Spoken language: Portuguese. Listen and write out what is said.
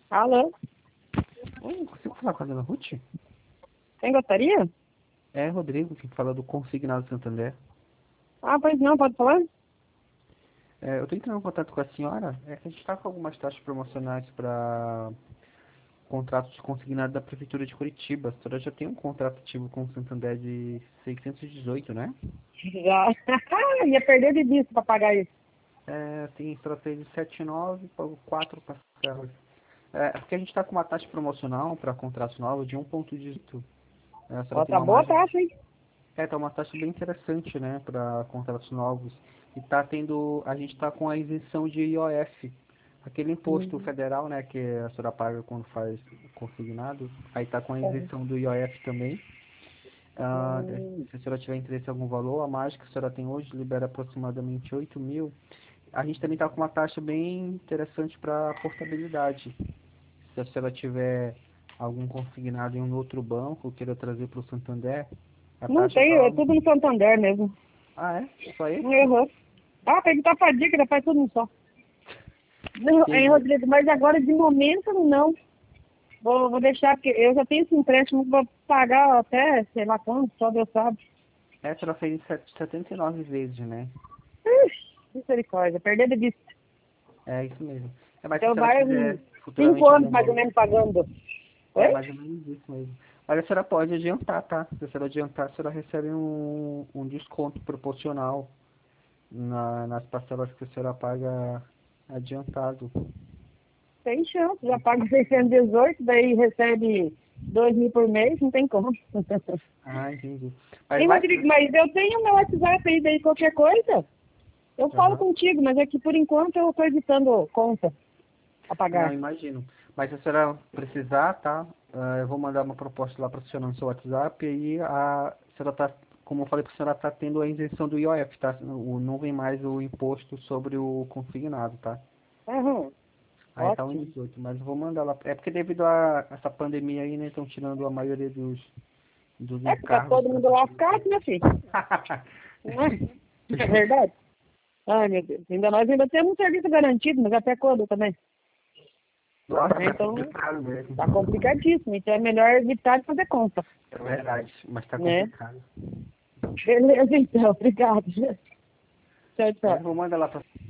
Alô? Oi, consigo falar com a dona Ruth? Quem gostaria? É Rodrigo, que fala do Consignado Santander. Ah, pois não, pode falar? Eu estou entrando em contato com a senhora. É que a gente está com algumas taxas promocionais para contratos de consignado da Prefeitura de Curitiba. A senhora já tem um contrato ativo com o Santander de 618, né? Já. Ia perder de vista para pagar isso. Tem estratégia de 79, pago 4 parcelas. Porque a gente está com uma taxa promocional para contratos novos de 1,18. A senhora Ó, tem tá uma boa a margem. taxa, hein? Tá uma taxa bem interessante, né, para contratos novos. E tá tendo, a gente tá com a isenção de IOF, aquele imposto Hum, federal, né, que a senhora paga quando faz consignado. Aí tá com a tá. isenção do IOF também. Hum, Se a senhora tiver interesse em algum valor, a margem que a senhora tem hoje libera aproximadamente 8 mil. A gente também tá com uma taxa bem interessante para portabilidade. Se a senhora tiver algum consignado em um outro banco, queira trazer para o Santander, a Não taxa tenho, tá. é tudo no Santander mesmo. Ah, é? Só esse? Uhum. Ah, perguntar pra dica, faz tudo um só. Não, hein, Entendi. Rodrigo, mas agora de momento não. Vou deixar, porque eu já tenho esse empréstimo para pagar até, sei lá quanto, só Deus sabe. Essa ela fez em 79 vezes, né? Ixi, misericórdia, perder de vista. É isso mesmo. Mas se a Então senhora vai quiser 5 futuramente anos algum mais ou valor, menos pagando. é Oi? mais ou menos isso mesmo. Mas a senhora pode adiantar, tá? Se a senhora adiantar, a senhora recebe um desconto proporcional nas parcelas que a senhora paga adiantado. Tem chance, já paga 618, daí recebe 2.000 por mês, não tem como. Ah, entendi. Mas Hein, vai. Rodrigo, mas eu tenho meu WhatsApp aí, daí qualquer coisa, eu falo Aham. contigo, mas é que por enquanto eu estou editando conta a Não, pagar. imagino. Mas se a senhora precisar, tá? Eu vou mandar uma proposta lá para a senhora no seu WhatsApp e aí a senhora tá, como eu falei para a senhora, tá tendo a isenção do IOF, tá? Não vem mais o imposto sobre o consignado, tá? Aham, Aí tá ótimo. 1,18, mas eu vou mandar lá. É porque devido a essa pandemia aí, né, estão tirando a maioria dos É que tá encargos todo para mundo lascado, meu filho. Não é? Não é verdade? Ai, meu Deus. Ainda nós ainda temos um serviço garantido, mas até quando também? Nossa, Né? tá Então, complicado mesmo. tá complicadíssimo. Então é melhor evitar de fazer conta, É verdade, mas tá né? complicado. Beleza, então. Obrigado. Tchau, Mas tchau. eu vou mandar lá para